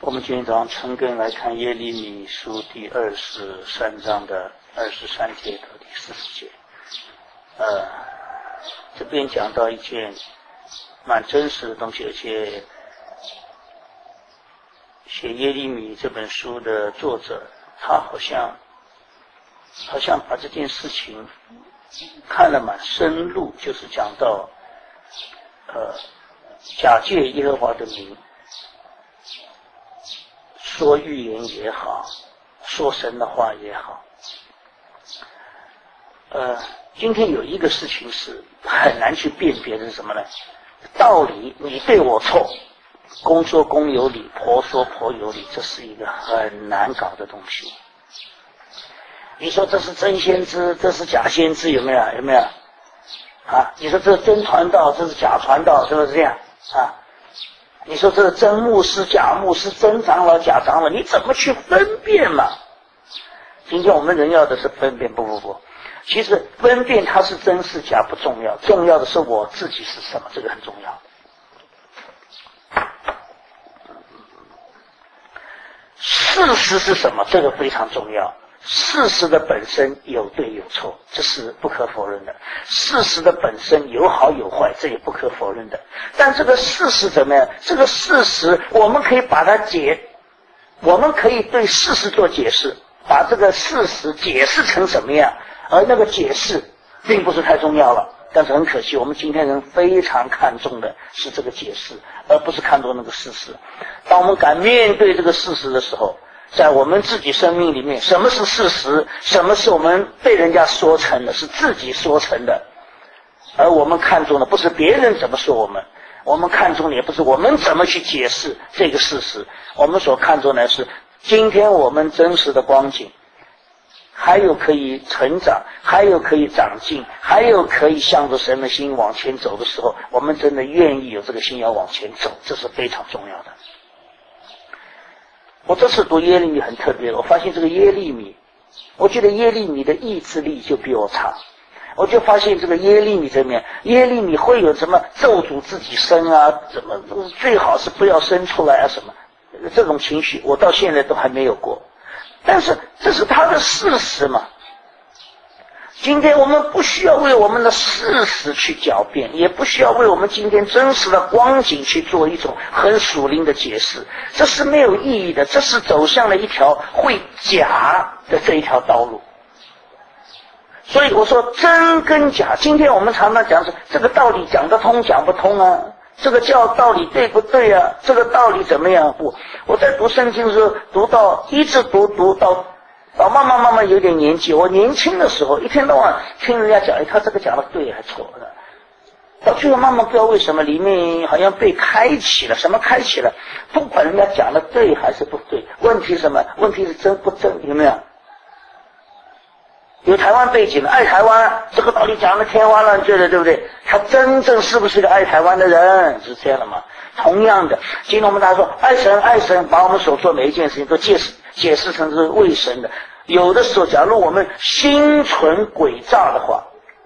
我们今天早上陈根来看耶利米书第23章的23节到第40节。这边讲到一件蛮真实的东西，而且写耶利米这本书的作者，他好像把这件事情看得蛮深入，就是讲到假借耶和华的名说预言也好，说神的话也好。今天有一个事情是很难去辨别的是什么呢？道理你对我错，公说公有理，婆说婆有理，这是一个很难搞的东西。你说这是真先知，这是假先知，有没有啊？你说这是真传道，这是假传道，是不是这样啊？你说这是真牧师、假牧师，真长老、假长老，你怎么去分辨嘛？今天我们人要的是分辨，不，其实分辨它是真是假不重要，重要的是我自己是什么，这个很重要。事实是什么？这个非常重要。事实的本身有对有错，这是不可否认的。事实的本身有好有坏，这也不可否认的。但这个事实怎么样？这个事实我们可以把它我们可以对事实做解释，把这个事实解释成什么样，而那个解释并不是太重要了。但是很可惜，我们今天人非常看重的是这个解释，而不是看重那个事实。当我们敢面对这个事实的时候，在我们自己生命里面，什么是事实，什么是我们被人家说成的，是自己说成的。而我们看重的不是别人怎么说我们看重的也不是我们怎么去解释这个事实，我们所看重的是今天我们真实的光景，还有可以成长，还有可以长进，还有可以向着神的心往前走的时候，我们真的愿意有这个心要往前走，这是非常重要的。我这次读耶利米很特别，我发现这个耶利米，我觉得耶利米的意志力就比我差。我就发现这个耶利米这面，耶利米会有什么咒诅自己生啊，怎么最好是不要生出来啊什么，这种情绪我到现在都还没有过。但是这是他的事实嘛。今天我们不需要为我们的事实去狡辩，也不需要为我们今天真实的光景去做一种很属灵的解释，这是没有意义的，这是走向了一条会假的这一条道路。所以我说真跟假，今天我们常常讲说这个道理讲得通讲不通啊，这个叫道理对不对啊，这个道理怎么样？我在读圣经的时候一直读到慢慢有点年纪，我年轻的时候一天到晚听人家讲，他这个讲的对还错的，到最后慢慢不知道为什么里面好像被开启了，什么开启了？不管人家讲的对还是不对，问题是什么？问题是真不真，有没有？有台湾背景的爱台湾，这个道理讲的天花乱坠的，对不对？他真正是不是个爱台湾的人？是这样的吗？同样的，今天我们大家说爱神，把我们所做每一件事情都解释成是为神的。有的时候，假如我们心存诡诈的话，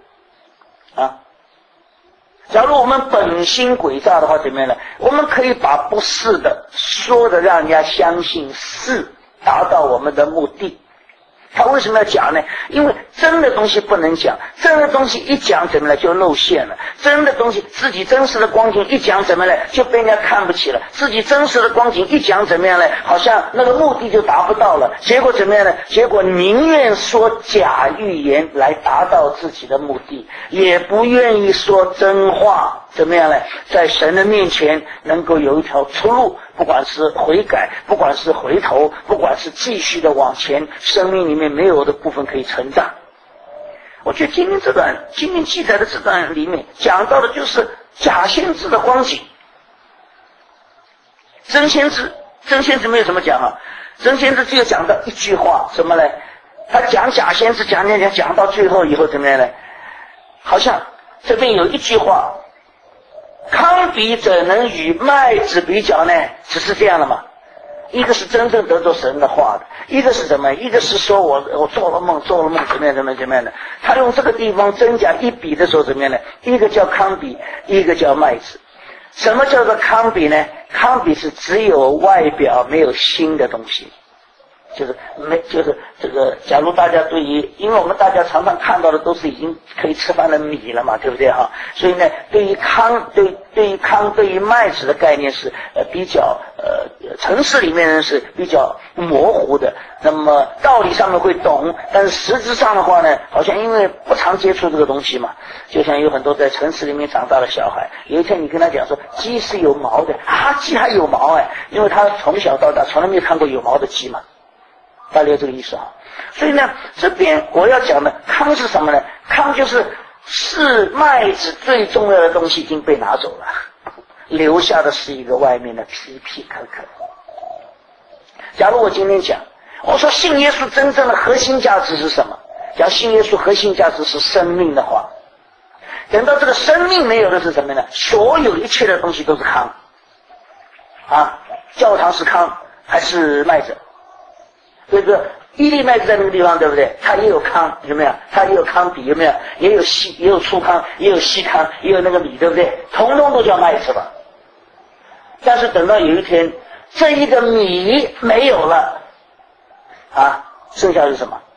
假如我们本心诡诈的话，怎么样呢？我们可以把不是的说的让人家相信是，达到我们的目的。他为什么要讲呢？因为真的东西不能讲，真的东西一讲怎么了就露馅了，真的东西自己真实的光景一讲怎么了就被人家看不起了，自己真实的光景一讲怎么样呢？好像那个目的就达不到了，结果怎么样呢？结果宁愿说假预言来达到自己的目的，也不愿意说真话，怎么样呢？在神的面前能够有一条出路，不管是悔改，不管是回头，不管是继续的往前，生命里面没有的部分可以成长。我觉得今天记载的这段里面讲到的就是假先知的光景。真先知没有什么讲啊，真先知只有讲到一句话，什么呢？他讲假先知讲到最后以后怎么样呢？好像这边有一句话，糠比怎能与麦子比较呢？只是这样的嘛。一个是真正得着神的话的，一个是什么？一个是说我做了梦怎么样的。他用这个地方真假一比的时候怎么样呢？一个叫糠比，一个叫麦子。 什么叫做糠比呢？糠比是只有外表没有心的东西，就是这个。假如大家对于，因为我们大家常常看到的都是已经可以吃饭的米了嘛，对不对哈？所以呢，对于麦子的概念是比较城市里面人是比较模糊的。那么道理上面会懂，但是实质上的话呢，好像因为不常接触这个东西嘛，就像有很多在城市里面长大的小孩，有一天你跟他讲说鸡是有毛的啊，鸡还有毛哎，因为他从小到大从来没有看过有毛的鸡嘛。大家有这个意思啊？所以呢，这边我要讲的糠是什么呢？糠是麦子最重要的东西已经被拿走了，留下的是一个外面的皮皮壳壳。假如我今天讲，我说信耶稣真正的核心价值是什么？讲信耶稣核心价值是生命的话，等到这个生命没有的是什么呢？所有一切的东西都是糠啊！教堂是糠还是麦子？这个伊利麦子在那个地方，对不对？它也有糠，有没有？它也有糠比，有没有？也有粗糠，也有细糠，也有那个米，对不对？统统都叫麦子吧。但是等到有一天，这一个米没有了啊，剩下是什么？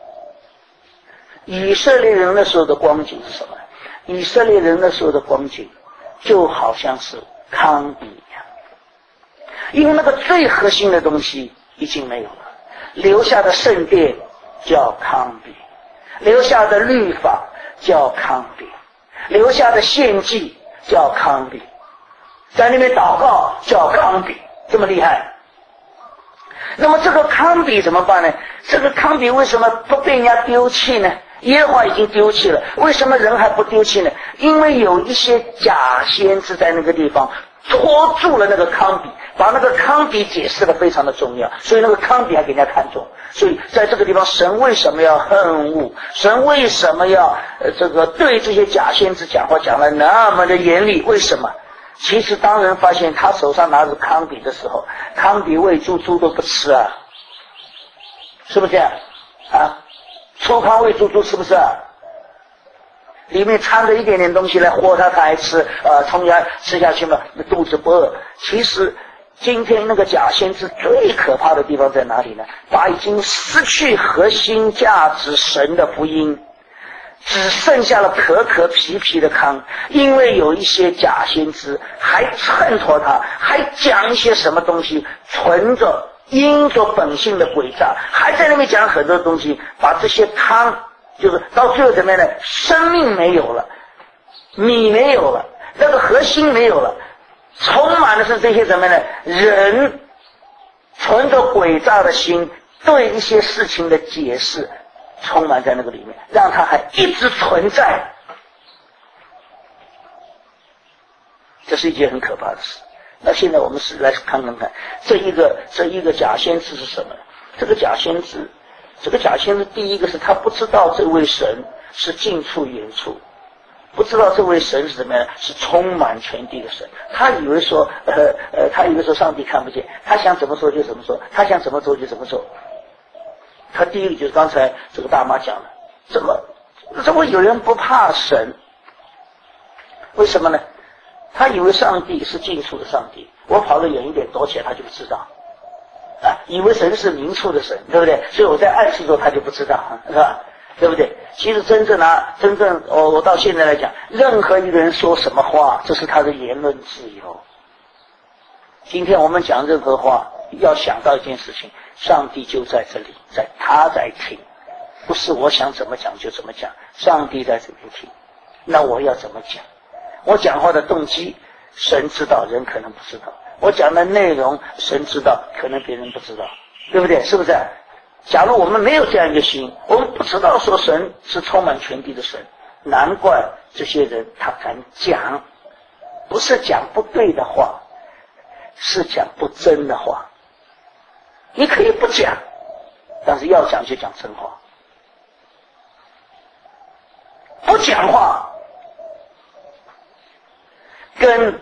以色列人那时候的光景是什么？以色列人那时候的光景就好像是糠比一样，因为那个最核心的东西已经没有了。留下的圣殿叫糠比，留下的律法叫糠比，留下的献祭叫糠比，在那边祷告叫糠比，这么厉害。那么这个糠比怎么办呢？这个糠比为什么不被人家丢弃呢？耶和华已经丢弃了，为什么人还不丢弃呢？因为有一些假先知在那个地方拖住了那个糠比，把那个糠比解释的非常的重要，所以那个糠比还给人家看中。所以在这个地方，神为什么要恨恶？神为什么要对这些假先知讲话讲得那么的严厉？为什么？其实当人发现他手上拿着糠比的时候，糠比喂猪，猪都不吃啊，是不是这样啊？粗糠喂猪，猪吃不吃啊？里面掺着一点点东西来和它还吃，从牙吃下去嘛，肚子不饿。其实今天那个假先知最可怕的地方在哪里呢？把已经失去核心价值神的福音，只剩下了壳壳皮皮的糠。因为有一些假先知还衬托他，还讲一些什么东西，因着本性的诡诈，还在那边讲很多东西，把这些糠就是到最后怎么样呢？生命没有了，米没有了，那个核心没有了，充满的是这些什么呢？人存着诡诈的心，对一些事情的解释充满在那个里面，让它还一直存在。这是一件很可怕的事。那现在我们是来看看这一个假先知是什么？这个假先知第一个是他不知道这位神是近处远处，不知道这位神是怎么样，是充满全地的神。他以为说上帝看不见，他想怎么说就怎么说，他想怎么做就怎么做。他第一个就是刚才这个大妈讲的，怎么有人不怕神？为什么呢？他以为上帝是近处的上帝，我跑得远一点躲起来他就不知道啊，以为神是明处的神，对不对？所以我在暗示中他就不知道，是吧？对不对？其实真正我到现在来讲，任何一个人说什么话，这是他的言论自由。今天我们讲任何话，要想到一件事情，上帝就在这里，他在听，不是我想怎么讲就怎么讲，上帝在这边听，那我要怎么讲？我讲话的动机，神知道，人可能不知道。我讲的内容，神知道，可能别人不知道，对不对？是不是？假如我们没有这样一个心，我们不知道说神是充满全地的神，难怪这些人他敢讲，不是讲不对的话，是讲不真的话。你可以不讲，但是要讲就讲真话。不讲话跟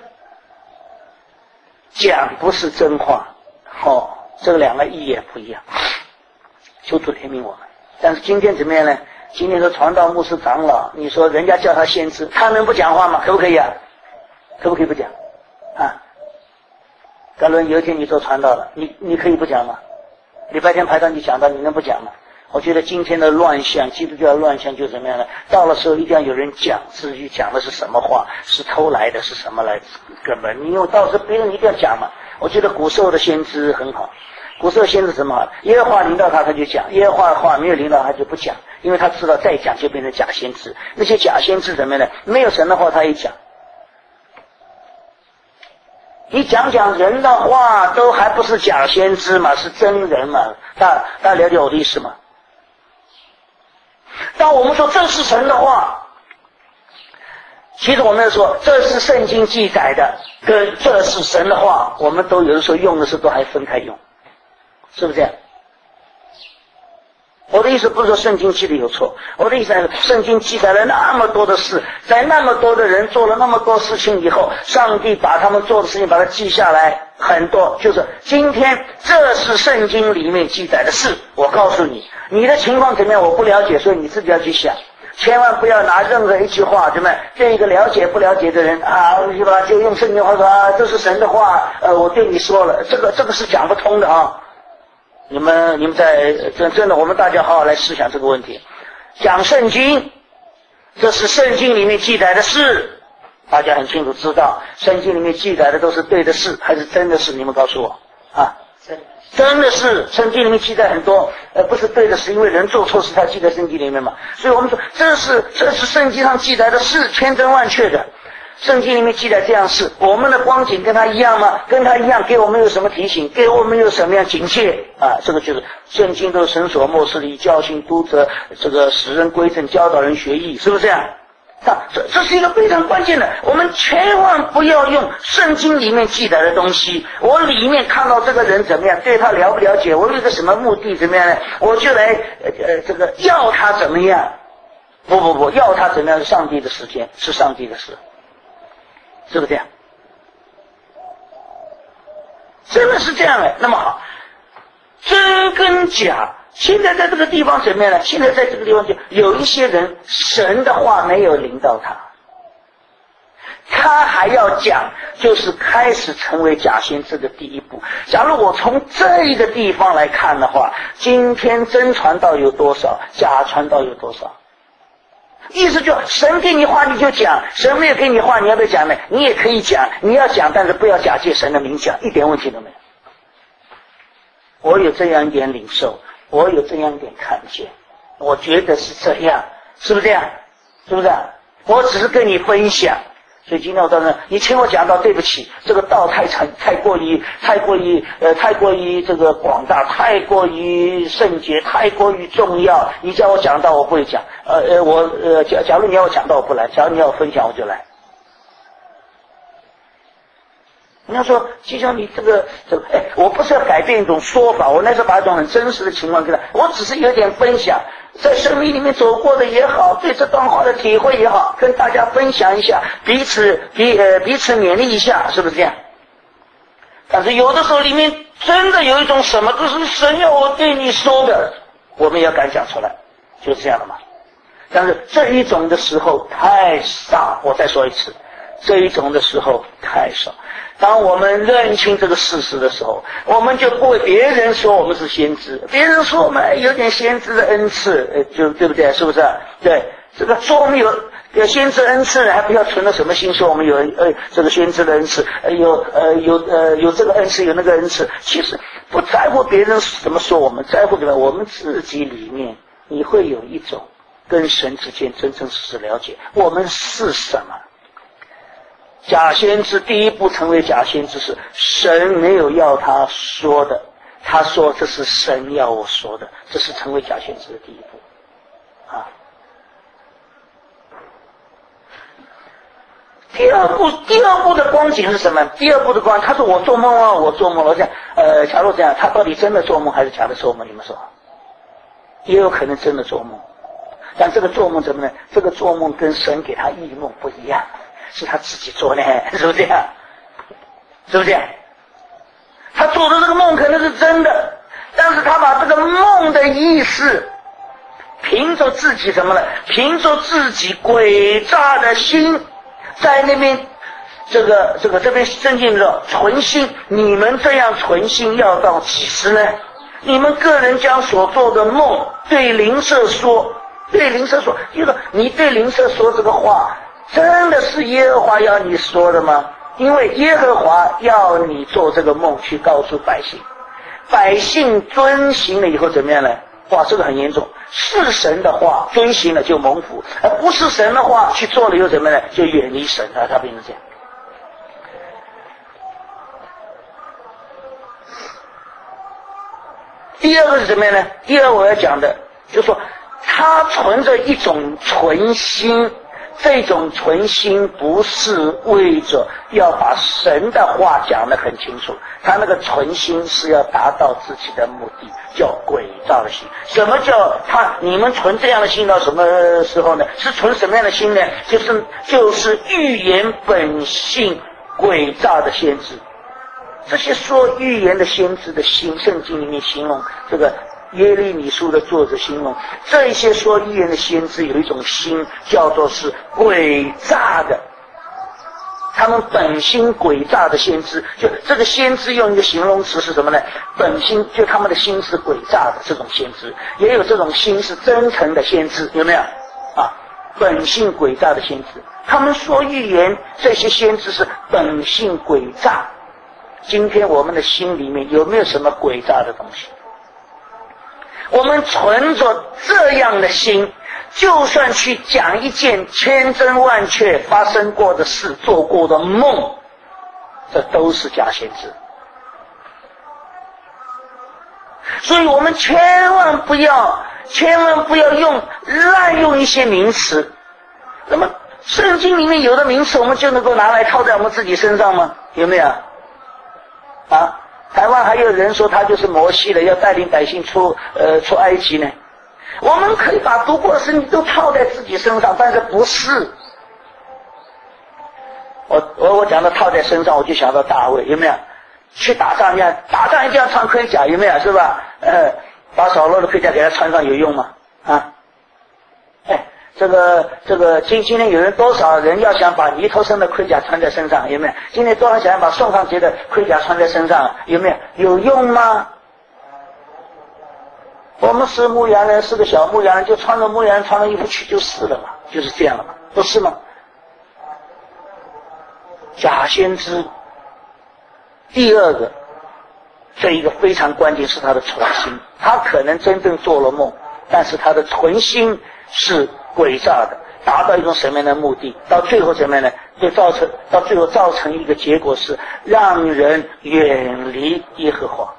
讲不是真话，这两个意义也不一样。求主怜悯我们。但是今天怎么样呢？今天的传道牧师长老，你说人家叫他先知，他能不讲话吗？可不可以啊？可不可以不讲？ 假如有一天你做传道了，你可以不讲吗？礼拜天排上你讲到，你能不讲吗？我觉得今天的乱象，基督教乱象就怎么样呢？到了时候一定要有人讲，至于讲的是什么话，是偷来的，是什么来的，根本你到时候别人一定要讲嘛。我觉得古时候的先知很好，古时候先知怎么好？耶和华临到他就讲，耶和华的话没有临到他就不讲，因为他知道再讲就变成假先知。那些假先知怎么样呢？没有神的话他也讲。你讲人的话都还不是假先知嘛，是真人嘛？大家了解我的意思吗？当我们说这是神的话，其实我们说这是圣经记载的跟这是神的话，我们都有的时候用的时候都还分开用，是不是这样？我的意思不是说圣经记得有错，我的意思是圣经记载了那么多的事，在那么多的人做了那么多事情以后，上帝把他们做的事情把它记下来，很多就是今天这是圣经里面记载的事。我告诉你，你的情况怎么样我不了解，所以你自己要去想，千万不要拿任何一句话怎么对一个了解不了解的人啊，是吧？就用圣经话说啊，这是神的话，我对你说了，这个是讲不通的啊。你们在真的，我们大家好好来思想这个问题。讲圣经，这是圣经里面记载的事，大家很清楚知道，圣经里面记载的都是对的事还是真的事？你们告诉我啊。真的是圣经里面记载很多，不是对的事，因为人做错事他记在圣经里面嘛。所以我们说这是圣经上记载的事，千真万确的。圣经里面记载这样事，我们的光景跟他一样吗？跟他一样，给我们有什么提醒？给我们有什么样警戒啊？这个就是圣经都是神所默示的，以教训、督责，这个使人归正，教导人学义，是不是这样？这是一个非常关键的，我们千万不要用圣经里面记载的东西。我里面看到这个人怎么样，对他了不了解，我有一个什么目的怎么样呢？我就来这个要他怎么样？不，要他怎么样是上帝的时间，是上帝的事。是不是这样？真的是这样那么好，真跟假，现在在这个地方怎么样呢？现在在这个地方就有一些人，神的话没有临到他还要讲，就是开始成为假先知的第一步。假如我从这一个地方来看的话，今天真传道有多少，假传道有多少？意思就神给你话你就讲，神没有给你话你要不要讲呢？你也可以讲，你要讲，但是不要假借神的名讲，一点问题都没有。我有这样一点领受，我有这样一点看见，我觉得是这样，是不是这样？是不是啊？我只是跟你分享。所以今天我当然，你请我讲到，对不起，这个道太过于这个广大，太过于圣洁，太过于重要。你叫我讲到，我不会讲。假如你要我讲到，我不来；假如你要我分享，我就来。你要说，就像你这个，我不是要改变一种说法，我那是把一种很真实的情况给他，我只是有点分享。在生命里面走过的也好，对这段话的体会也好，跟大家分享一下，彼此勉励一下，是不是这样？但是有的时候里面真的有一种什么，这是神要我对你说的，我们要敢讲出来，就是这样的嘛。但是这一种的时候太少，我再说一次，这一种的时候太少。当我们认清这个事实的时候，我们就不为别人说我们是先知，别人说我们有点先知的恩赐，就对不对？是不是？对，这个说我们有先知恩赐，还不要存了什么心说我们有这个先知的恩赐，有这个恩赐，有那个恩赐。其实不在乎别人怎么说我们，在乎什么？我们自己里面你会有一种跟神之间真正是了解，我们是什么。假先知第一步成为假先知是神没有要他说的，他说这是神要我说的，这是成为假先知的第一步啊。第二步的光景是什么？第二步的光，他说我做梦啊，我做梦了。这样假如这样，他到底真的做梦还是假的做梦？你们说？也有可能真的做梦，但这个做梦怎么呢？这个做梦跟神给他异梦不一样。是他自己做的，是不是这样？是不是这样？他做的这个梦可能是真的，但是他把这个梦的意思凭着自己什么呢？凭着自己诡诈的心，在那边这边圣经说存心，你们这样存心要到几时呢？你们个人将所做的梦对邻舍说，就是你对邻舍说这个话，真的是耶和华要你说的吗？因为耶和华要你做这个梦去告诉百姓，百姓遵行了以后怎么样呢？哇，这个很严重，是神的话遵行了就蒙福，而不是神的话去做了又怎么呢？就远离神啊，他变成这样。第二个是什么呢？第二我要讲的就是说，他存着一种存心，这种存心不是为着要把神的话讲得很清楚，他那个存心是要达到自己的目的，叫诡诈的心。什么叫你们存这样的心到什么时候呢？是存什么样的心呢？就是预言本性诡诈的先知。这些说预言的先知的心，圣经里面形容这个耶利米书的作者形容这些说预言的先知有一种心叫做是诡诈的，他们本心诡诈的先知，就这个先知用一个形容词是什么呢？本心，就他们的心是诡诈的这种先知，也有这种心是真诚的先知，有没有啊？本性诡诈的先知，他们说预言，这些先知是本性诡诈。今天我们的心里面有没有什么诡诈的东西？我们存着这样的心，就算去讲一件千真万确发生过的事，做过的梦，这都是假先知。所以我们千万不要滥用一些名词。那么圣经里面有的名词我们就能够拿来套在我们自己身上吗？有没有啊？台湾还有人说他就是摩西的，要带领百姓出埃及呢。我们可以把读过的圣经都套在自己身上，但是不是。我讲的套在身上，我就想到大卫，有没有？去打仗一定要穿盔甲，有没有？是吧？把扫罗的盔甲给他穿上有用吗？啊？这个今天有人多少人要想把尼头生的盔甲穿在身上，有没有？今天多少人想把宋尚节的盔甲穿在身上，有没有？有用吗？我们是牧羊人，是个小牧羊人，就穿着牧羊人穿的衣服去就是了嘛，就是这样了嘛，不是吗？假先知，第二个，这一个非常关键是他的存心，他可能真正做了梦，但是他的存心是诡诈的，达到一种什么样的目的？到最后什么样呢？到最后造成一个结果是让人远离耶和华，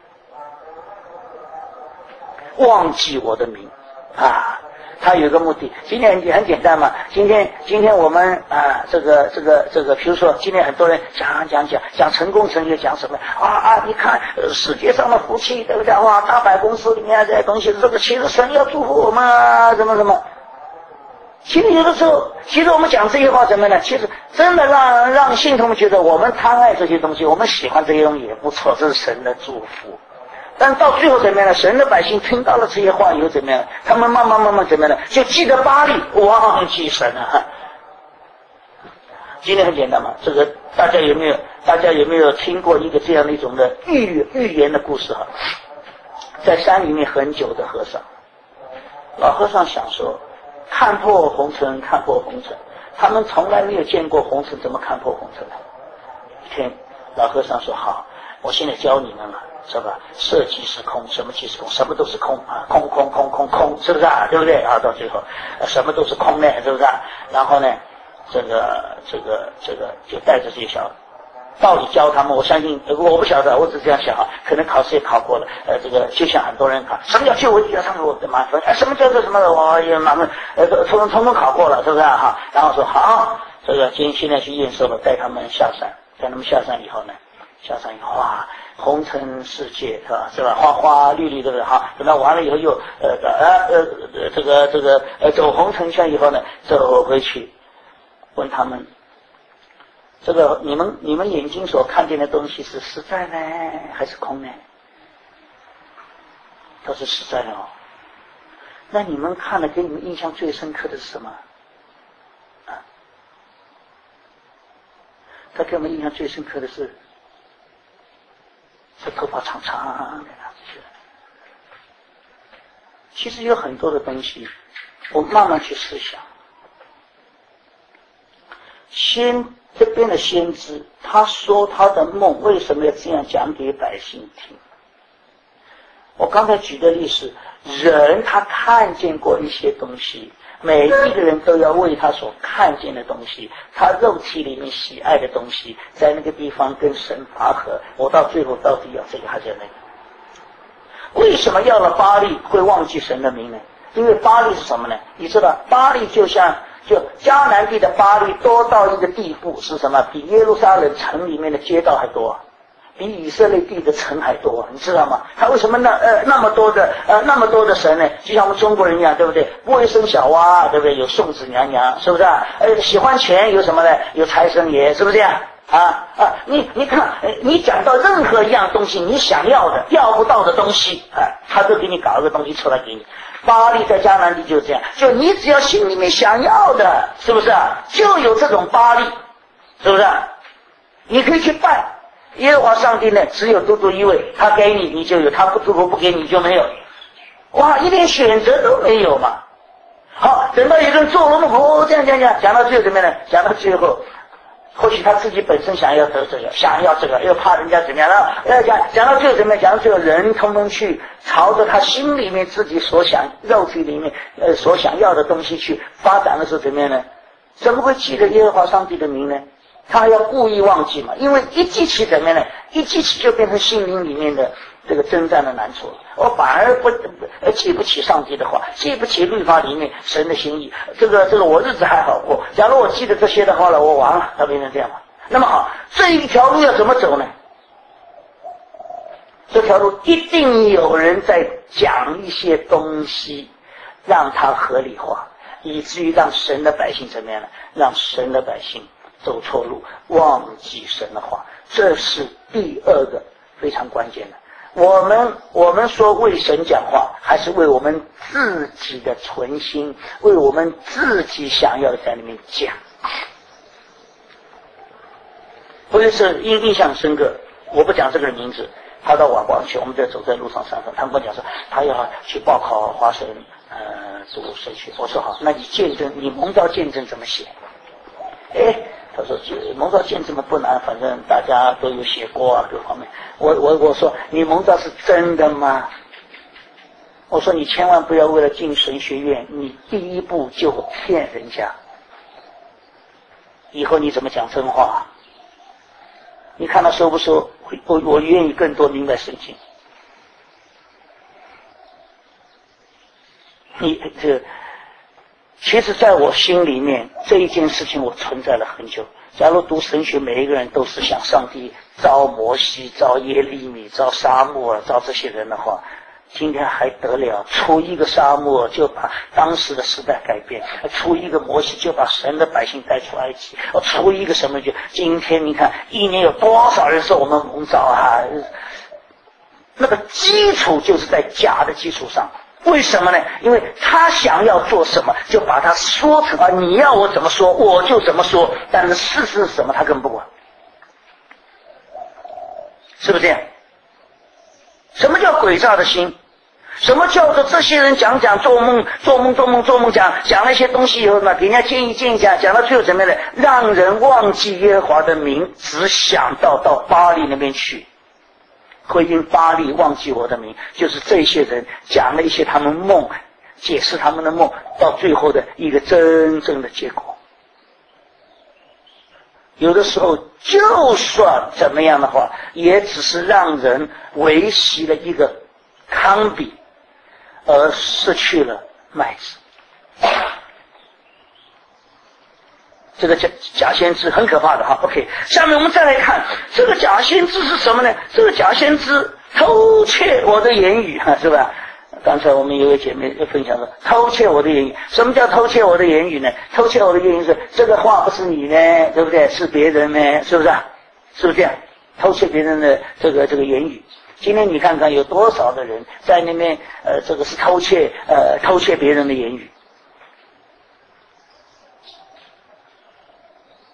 忘记我的名啊！他有一个目的。今天很简单嘛。今天我们这个，比如说今天很多人讲成功成就，讲什么你看世界上的福气，对不对？哇，大百公司里面这些东西，这个其实神要祝福我们啊，什么。其实有的时候，我们讲这些话什么呢？其实真的让信徒们觉得我们贪爱这些东西，我们喜欢这些东西也不错，这是神的祝福。但到最后怎么样呢？神的百姓听到了这些话以后怎么样？他们慢慢怎么样呢？就记得巴力，忘记神了。今天很简单嘛，这个大家有没有听过一个这样的一种的预言的故事哈？在山里面很久的和尚，老和尚想说，看破红尘，他们从来没有见过红尘，怎么看破红尘呢？一天，老和尚说好，我现在教你们了。是吧？色即是空，什么即是空？什么都是空啊！空，是不是啊？对不对啊？到最后，什么都是空呢？是不是啊？然后呢，这个就带着这些小道理教他们。我相信，我不晓得，我只是这样想啊。可能考试也考过了，这个就像很多人考，什么叫就我要上我的满分？什么叫做什么？我也满分，统统考过了，是不是啊？哈，然后说好，这个现在去验收了，带他们下山，以后呢，哇！红尘世界是吧？花花绿绿，对不对？好，等到完了以后又走红尘圈以后呢，走回去问他们，这个你们眼睛所看见的东西是实在呢还是空呢？都是实在的哦。那你们看了给你们印象最深刻的是什么？ 他给我们印象最深刻的是头发长长的其实有很多的东西，我慢慢去思想。这边的先知，他说他的梦为什么要这样讲给百姓听？我刚才举的例子，人他看见过一些东西，每一个人都要为他所看见的东西，他肉体里面喜爱的东西，在那个地方跟神拔河。我到最后到底要这个还是要那个？为什么要了巴力会忘记神的名呢？因为巴力是什么呢？你知道，巴力就迦南地的巴力多到一个地步，是什么？比耶路撒冷城里面的街道还多，比以色列地的城还多，你知道吗？他为什么那么多的神呢？就像我们中国人一样，对不对？不会生小娃，对不对？有送子娘娘，是不是啊？喜欢钱有什么呢？有财神爷，是不是这样？你看，你讲到任何一样东西，你想要的、要不到的东西，他都给你搞一个东西出来给你。巴力在迦南地就是这样，就你只要心里面想要的，是不是啊？就有这种巴力，是不是啊？你可以去拜耶和华上帝呢，只有独一位，他给你你就有，他不给你就没有。哇，一点选择都没有嘛。好，等到有人做了梦，这样讲到最后怎么样呢？讲到最后。或许他自己本身想要得这个，想要这个，又怕人家怎么样了？讲到最后怎么样？讲到最后人通通去朝着他心里面自己所想、肉体里面所想要的东西去发展的时候怎么样呢？怎么会记得耶和华上帝的名呢？他要故意忘记嘛？因为一记起怎么样呢？一记起就变成心灵里面的这个征战的难处了。我反而记不起上帝的话，记不起律法里面神的心意。这个我日子还好过。假如我记得这些的话了，我完了，它变成这样嘛？那么好，这一条路要怎么走呢？这条路一定有人在讲一些东西，让它合理化，以至于让神的百姓怎么样呢？让神的百姓走错路，忘记神的话，这是第二个非常关键的。我们说为神讲话，还是为我们自己的存心，为我们自己想要的在里面讲。我有一次印象深刻，我不讲这个人名字，他到瓦广去，我们在走在路上山上，他跟我讲说他要去报考华神读神学。我说好，那你见证，你蒙召见证怎么写？他说蒙召见证的不难，反正大家都有写过啊，各方面。我说你蒙召是真的吗？我说你千万不要为了进神学院，你第一步就骗人家，以后你怎么讲真话？你看他说不说？我愿意更多明白圣经。其实在我心里面这一件事情我存在了很久。假如读神学，每一个人都是想上帝招摩西、招耶利米、招沙漠、招这些人的话，今天还得了？出一个沙漠就把当时的时代改变，出一个摩西就把神的百姓带出埃及，出一个什么就今天你看一年有多少人受我们蒙召啊？那个基础就是在假的基础上。为什么呢？因为他想要做什么就把它说成你要我怎么说我就怎么说，但是事实是什么他根本不管，是不是这样？什么叫诡诈的心？什么叫做这些人讲做梦讲了一些东西以后呢，给人家建议讲到最后怎么样呢？让人忘记耶和华的名，只想到巴力那边去，会因巴力忘记我的名，就是这些人讲了一些他们梦，解释他们的梦，到最后的一个真正的结果。有的时候就算怎么样的话，也只是让人维系了一个糠秕，而失去了麦子。这个假先知很可怕的哈。OK， 下面我们再来看这个假先知是什么呢？这个假先知偷窃我的言语，是吧？刚才我们有位姐妹分享说偷窃我的言语。什么叫偷窃我的言语呢？偷窃我的言语是这个话不是你呢，对不对？是别人呢，是不是？是不是这样？偷窃别人的这个言语。今天你看看有多少的人在那边这个是偷窃别人的言语。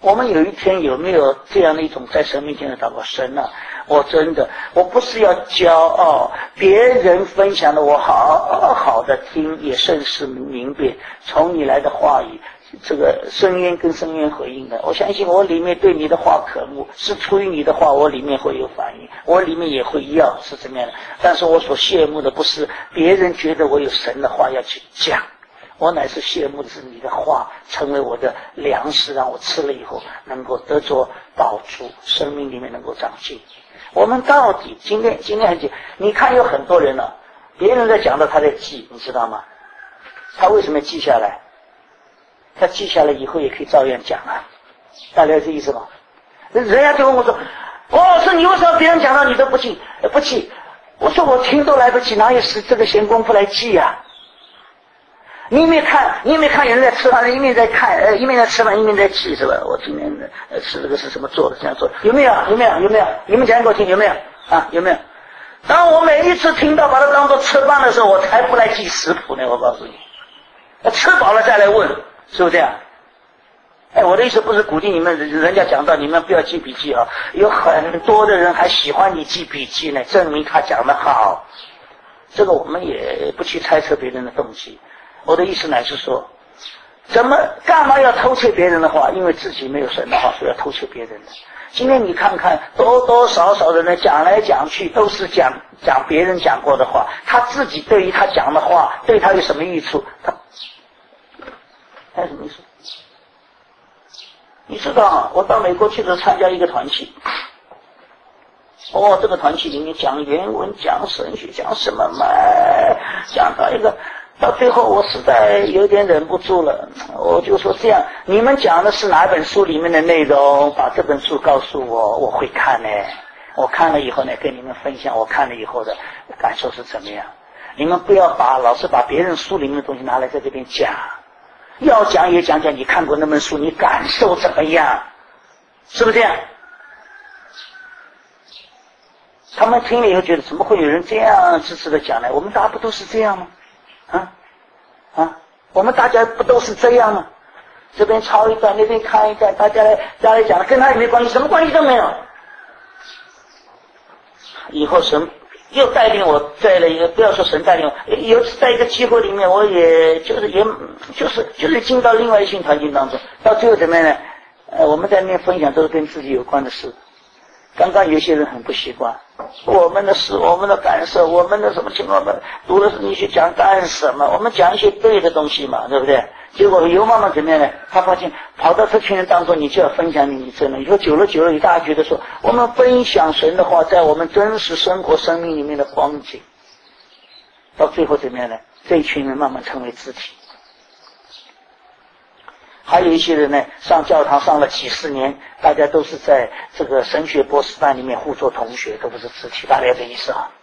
我们有一天有没有这样的一种在神面前的祷告？神啊，我真的，我不是要骄傲，别人分享的我好好的听，也甚是明辨，从你来的话语，这个深渊跟深渊回应的，我相信我里面对你的话渴慕，是出于你的话，我里面会有反应，我里面也会要是怎么样的。但是我所羡慕的不是别人觉得我有神的话要去讲，我乃是羡慕的是你的话成为我的粮食，让我吃了以后能够得着饱足，生命里面能够长进。我们到底今天很简单，你看有很多人啊，别人在讲的他在记，你知道吗？他为什么记下来？他记下来以后也可以照样讲啊，大家有这意思吗？人家就问我说：“哦，是你为什么别人讲到你都不记？不记？”我说：“我听都来不及，哪有这个闲工夫来记啊？”你有没有看有人在吃饭，一面在看，一面在吃饭，一面在记，是吧？我今天吃这个是什么做的，这样做，有没有？你们讲给我听，有没有啊？有没有？当我每一次听到把它当做吃饭的时候，我才不来记食谱呢。我告诉你，吃饱了再来问，是不是这样？我的意思不是鼓励你们，人家讲到你们不要记笔记啊。有很多的人还喜欢你记笔记呢，证明他讲得好。这个我们也不去猜测别人的动机。我的意思乃是说，干嘛要偷窃别人的话？因为自己没有神的话，所以要偷窃别人的。今天你看看，多多少少的人讲来讲去都是讲别人讲过的话，他自己对于他讲的话，对他有什么益处？他有什么益处？你知道，我到美国去的参加一个团契，这个团契里面讲原文、讲神学、讲什么嘛，讲到一个。到最后我实在有点忍不住了，我就说这样，你们讲的是哪本书里面的内容？把这本书告诉我，我会看呢。我看了以后呢，跟你们分享我看了以后的感受是怎么样。你们不要老是把别人书里面的东西拿来在这边讲，要讲也讲讲你看过那本书，你感受怎么样？是不是这样？他们听了以后觉得，怎么会有人这样支持的讲呢？我们大家不都是这样吗？我们大家不都是这样吗？这边抄一段，那边看一段，大家来讲，跟他也没关系，什么关系都没有。以后神又带领我在了一个，不要说神带领我，有次在一个机会里面，我也就是进到另外一群团体当中，到最后怎么样呢？我们在那边分享都是跟自己有关的事。刚刚有些人很不习惯，我们的事、我们的感受、我们的什么情况的，读的是你去讲干什么？我们讲一些对的东西嘛，对不对？结果有慢慢怎么样呢？他发现跑到这群人当中，你就要分享你真的。你说久了，大家觉得说，我们分享神的话，在我们真实生活生命里面的光景，到最后怎么样呢？这一群人慢慢成为肢体。还有一些人呢，上教堂上了几十年，大家都是在这个神学博士班里面互做同学，都不是肢体，大家有这意思啊？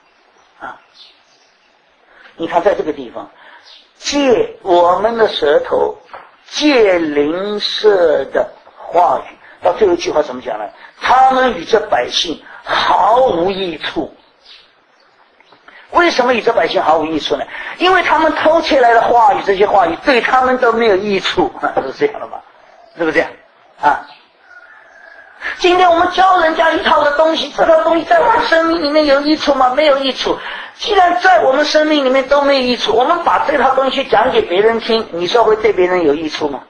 你看在这个地方，借我们的舌头，借邻舍的话语，到最后一句话怎么讲呢？他们与这百姓毫无益处。为什么与这百姓毫无益处呢？因为他们偷窃来的话语，这些话语对他们都没有益处，是这样的吗？是不是这样啊？今天我们教人家一套的东西，这套东西在我们生命里面有益处吗？没有益处。既然在我们生命里面都没有益处，我们把这套东西讲给别人听，你说会对别人有益处吗？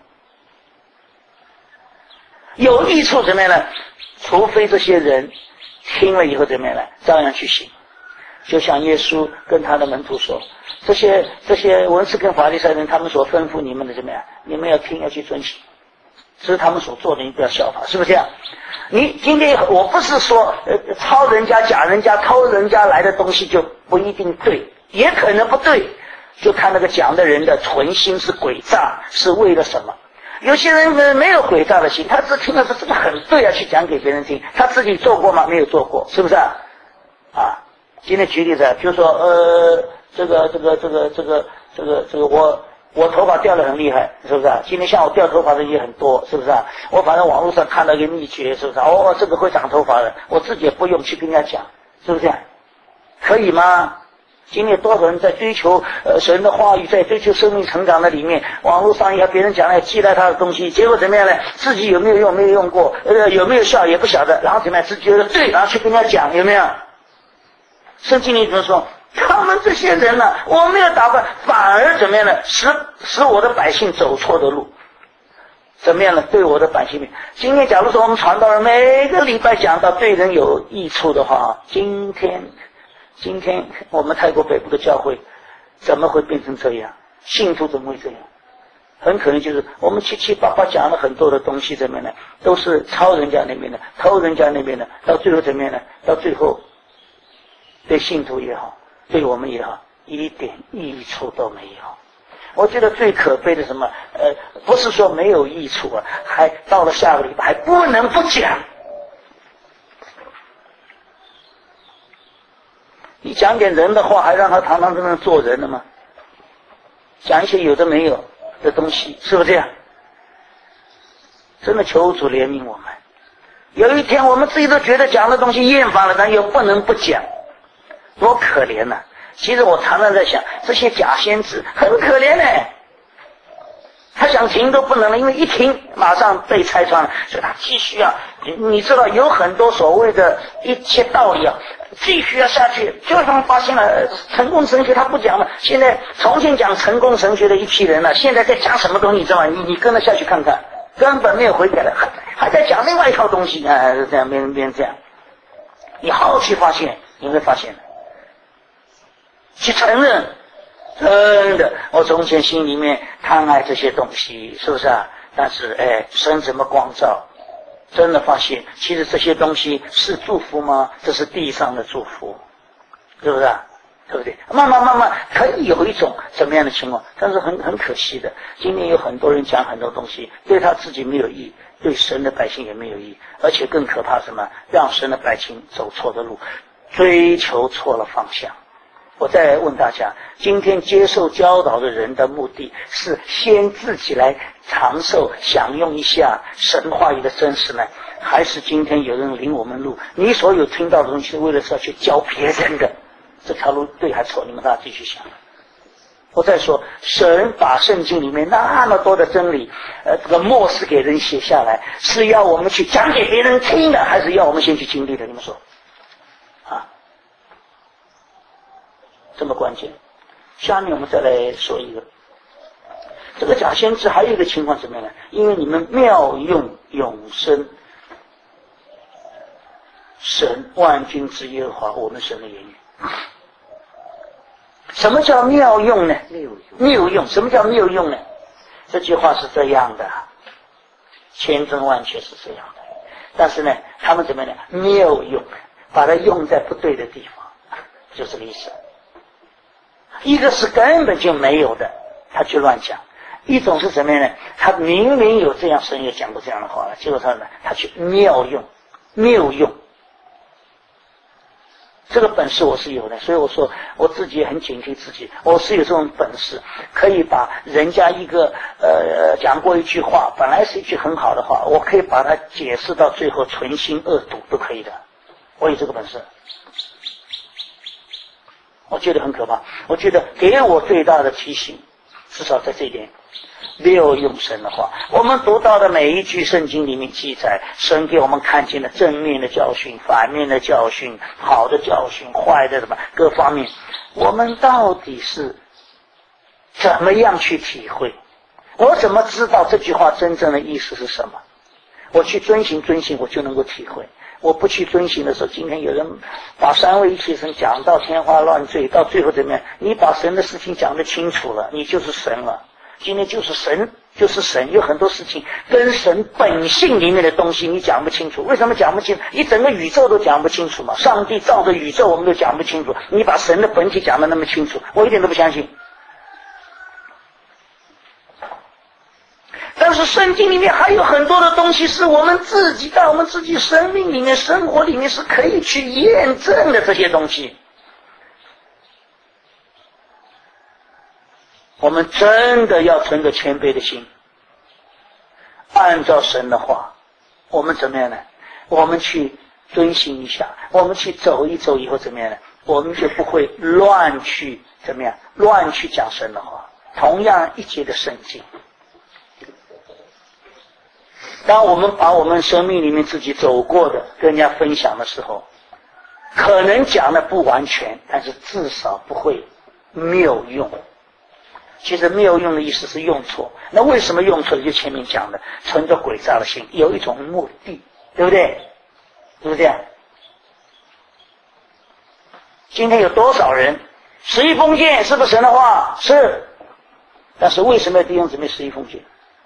有益处怎么样呢？除非这些人听了以后怎么样呢？照样去行。就像耶稣跟他的门徒说，这些文士跟法利赛人，他们所吩咐你们的怎么样？你们要听，要去遵行。这是他们所做的，你不要效法，是不是这样？你今天我不是说抄人家、假人家、偷人家来的东西就不一定对，也可能不对，就看那个讲的人的存心是诡诈，是为了什么？有些人没有诡诈的心，他只听了说这个很对啊，去讲给别人听，他自己做过吗？没有做过，是不是啊？今天举例子，比如说我头发掉得很厉害，是不是啊？今天像我掉头发的人也很多，是不是啊？我反正网络上看到一个秘诀，是不是啊？这个会长头发的，我自己也不用去跟人家讲，是不是这样？可以吗？ 今天多少人在追求神的话语，在追求生命成长的里面，网络上也别人讲来记载他的东西，结果怎么样呢？自己有没有用？没有用过，有没有效也不晓得，然后怎么样？自己觉得对，然后去跟人家讲，有没有？圣经里怎么说？他们这些人呢，我没有打败，反而怎么样呢？使我的百姓走错的路。怎么样呢？对我的百姓，今天假如说我们传道人每个礼拜讲到对人有益处的话，今天我们泰国北部的教会怎么会变成这样？信徒怎么会这样？很可能就是我们七七八八讲了很多的东西，怎么样呢？都是抄人家那边的，偷人家那边的，到最后怎么样呢？到最后对信徒也好，对我们也好，一点益处都没有。我觉得最可悲的什么？不是说没有益处啊，还到了下个礼拜还不能不讲。你讲点人的话，还让他堂堂正正做人了吗？讲一些有的没有的东西，是不是这样？真的求主怜悯我们。有一天我们自己都觉得讲的东西厌烦了，但又不能不讲，多可怜呐！其实我常常在想，这些假先知很可怜呢。他想停都不能了，因为一停马上被拆穿了，所以他继续啊。你知道有很多所谓的一些道理啊，继续要下去。就算发现了成功神学他不讲了，现在重新讲成功神学的一批人了，现在在讲什么东西你知道吗？你跟着下去看看，根本没有悔改了，还在讲另外一套东西啊，这样变成这样。你好好去发现，你会发现的。去承认，真的，我从前心里面贪爱这些东西，是不是啊？但是神怎么光照？真的发现，其实这些东西是祝福吗？这是地上的祝福，是不是啊？对不对？慢慢可以有一种怎么样的情况，但是很可惜的，今天有很多人讲很多东西，对他自己没有益，对神的百姓也没有益，而且更可怕什么？让神的百姓走错的路，追求错了方向。我再问大家，今天接受教导的人的目的是先自己来长寿享用一下神话语的真实呢，还是今天有人领我们路，你所有听到的东西是为了是要去教别人的？这条路对还错？你们大家继续想。我再说，神把圣经里面那么多的真理这个默示给人写下来，是要我们去讲给别人听的，还是要我们先去经历的？你们说这么关键。下面我们再来说一个，这个假先知还有一个情况怎么样呢？因为你们妙用永生神万军之耶和华我们神的言语。什么叫妙用呢？谬用。什么叫谬用呢？这句话是这样的，千真万确是这样的，但是呢他们怎么样呢？谬用，把它用在不对的地方，就这个意思。一个是根本就没有的，他去乱讲；一种是什么样呢？他明明有这样，神也讲过这样的话了，结果他去谬用。这个本事我是有的，所以我说我自己也很警惕自己，我是有这种本事，可以把人家一个讲过一句话，本来是一句很好的话，我可以把它解释到最后存心恶毒都可以的，我有这个本事。我觉得很可怕，我觉得给我最大的提醒，至少在这一点，谬用神的话。我们读到的每一句圣经里面记载，神给我们看见了正面的教训、反面的教训、好的教训、坏的什么各方面，我们到底是怎么样去体会？我怎么知道这句话真正的意思是什么？我去遵行，我就能够体会。我不去遵行的时候，今天有人把三位一体神讲到天花乱坠，到最后怎么样？你把神的事情讲得清楚了，你就是神了。今天就是神，有很多事情跟神本性里面的东西你讲不清楚。为什么讲不清楚？你整个宇宙都讲不清楚嘛？上帝造的宇宙我们都讲不清楚，你把神的本体讲得那么清楚，我一点都不相信。但是圣经里面还有很多的东西是我们自己在我们自己生命里面、生活里面是可以去验证的，这些东西我们真的要存着谦卑的心，按照神的话，我们怎么样呢？我们去遵行一下，我们去走一走以后怎么样呢？ 我们就不会乱去怎么样，乱去讲神的话。同样一节的圣经，当我们把我们生命里面自己走过的跟人家分享的时候，可能讲的不完全，但是至少不会没有用。其实没有用的意思是用错，那为什么用错？就前面讲的，存着诡诈的心，有一种目的，对不对？是不是这样？今天有多少人十一奉献是不是神的话？是，但是为什么要弟兄姊妹十一奉献？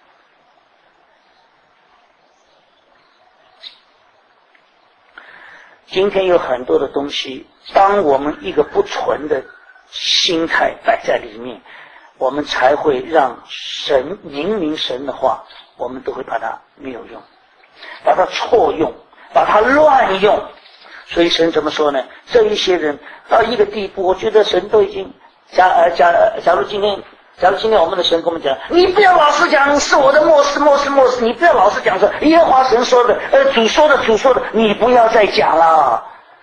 今天有很多的东西，当我们一个不纯的心态摆在里面，我们才会让神明明神的话，我们都会把它没有用，把它错用，把它乱用。所以神怎么说呢？这一些人到一个地步，我觉得神都已经假如今天我们的神跟我们讲，你不要老是讲是我的末世，你不要老是讲说耶和华神说的，主说的，你不要再讲了。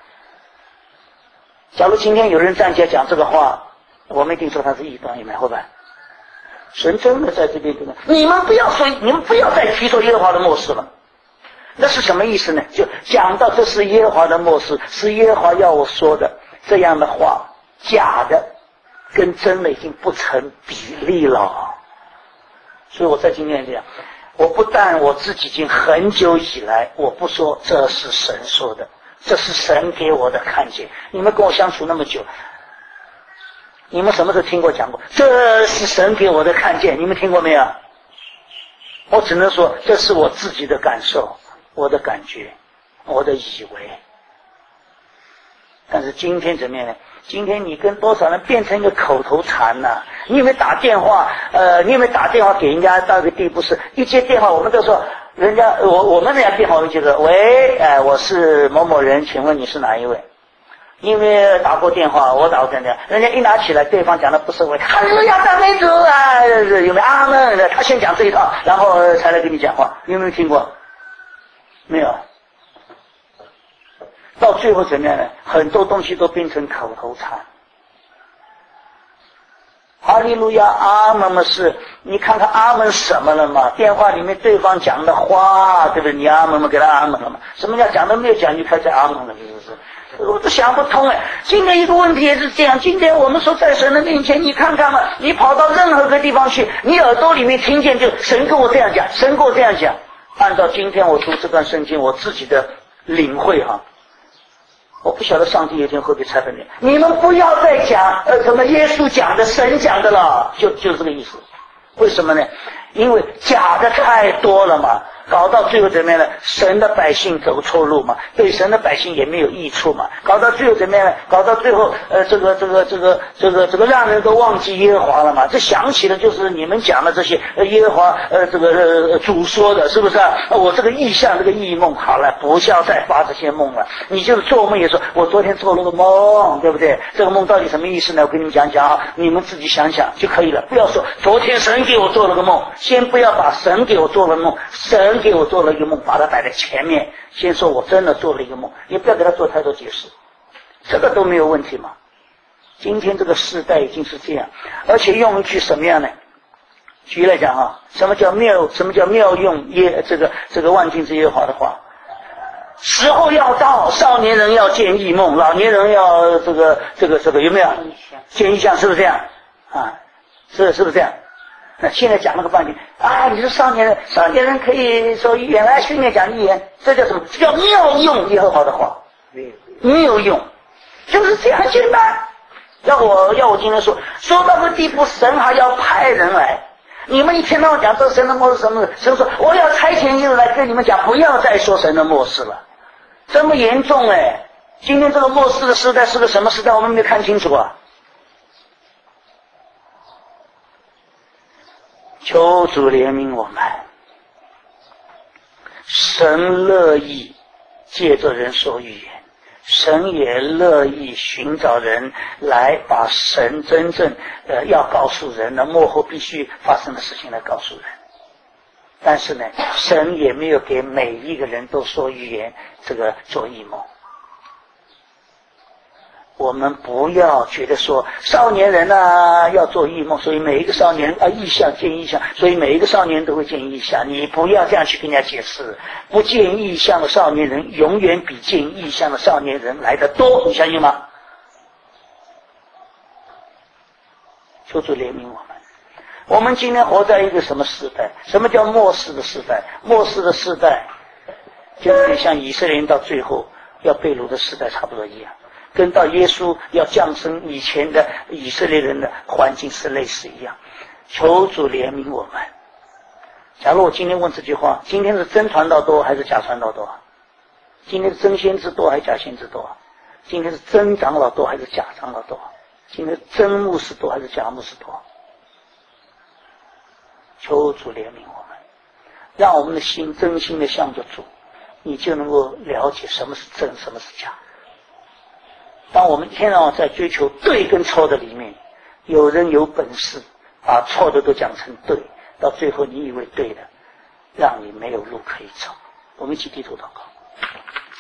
假如今天有人站起来讲这个话，我们一定说他是异端，有没有后半？神真的在这边跟你们不要再提说耶和华的末世了。那是什么意思呢？就讲到这是耶和华的末世，是耶和华要我说的这样的话，假的跟真的已经不成比例了。所以我在今天讲，我不但我自己已经很久以来，我不说这是神说的，这是神给我的看见。你们跟我相处那么久，你们什么时候听过讲过这是神给我的看见？你们听过没有？我只能说这是我自己的感受，我的感觉，我的以为。但是今天怎么样呢？今天你跟多少人变成一个口头禅了？你有没有打电话给人家到一个地步，是一接电话我们都说人家我们人家电话我们就说喂，我是某某人，请问你是哪一位？因为打过电话，我打过电话，人家一拿起来，对方讲的不是我，哈利路亚赞美主啊，有没有阿门？他先讲这一套，然后才来跟你讲话，你有没有听过？没有。到最后怎么样呢？很多东西都变成口头禅。哈利路亚阿门嘛，是你看看阿门什么了嘛？电话里面对方讲的话，对不对？你阿门嘛，给他阿门了嘛？什么叫讲都没有讲就开始阿门了？是不是？我都想不通哎！今天一个问题也是这样。今天我们说在神的面前，你看看嘛，你跑到任何个地方去，你耳朵里面听见就神跟我这样讲，神跟我这样讲。按照今天我读这段圣经，我自己的领会哈，我不晓得上帝有一天会不会拆分你。你们不要再讲什么耶稣讲的、神讲的了，就这个意思。为什么呢？因为假的太多了嘛。搞到最后怎么样呢？神的百姓走错路嘛，对神的百姓也没有益处嘛。搞到最后怎么样呢？搞到最后，这个让人都忘记耶和华了嘛。这想起的就是你们讲的这些耶和华主说的，是不是啊？我这个意象，这个异梦，好了，不要再发这些梦了。你就是做梦也说，我昨天做了个梦，对不对？这个梦到底什么意思呢？我跟你们讲讲啊，你们自己想想就可以了。不要说昨天神给我做了个梦，先不要把神给我做了梦，神给我做了一个梦，把它摆在前面，先说我真的做了一个梦，也不要给他做太多解释，这个都没有问题嘛。今天这个时代已经是这样，而且用一句什么样呢？举例来讲啊，什么叫妙用这个万军之耶和华的话？时候要到，少年人要见异梦，老年人要这个有没有见异象？是不是这样啊？是不是这样？那现在讲了个半天啊！你说少年人可以说预言来训练讲预言，这叫什么？这叫妙用耶和华的话，没有用，就是这样很简单。要我今天说到个地步，神还要派人来。你们一天到晚讲这神的末世什么？神说我要差遣一人来跟你们讲，不要再说神的末世了，这么严重哎！今天这个末世的时代是个什么时代？我们没有看清楚啊！求主怜悯我们，神乐意借着人说预言，神也乐意寻找人来把神真正要告诉人的末后必须发生的事情来告诉人。但是呢，神也没有给每一个人都说预言，这个做异梦。 我们不要觉得说少年人啊要做异梦，所以每一个少年啊异象见异象，所以每一个少年都会见异象。你不要这样去跟人家解释，不见异象的少年人永远比见异象的少年人来得多，你相信吗？求主怜悯我们。我们今天活在一个什么时代？什么叫末世的时代？末世的时代就有点像以色列人到最后要被掳的时代差不多一样，跟到耶稣要降生以前的以色列人的环境是类似一样。求主怜悯我们。假如我今天问这句话，今天是真传道多还是假传道多？今天是真先知多还是假先知多？今天是真长老多还是假长老多？今天是真牧师多还是假牧师多？求主怜悯我们，让我们的心真心的向着主，你就能够了解什么是真，什么是假。当我们一天到晚在追求对跟错的里面，有人有本事把错的都讲成对，到最后你以为对的，让你没有路可以走。我们一起低头祷告。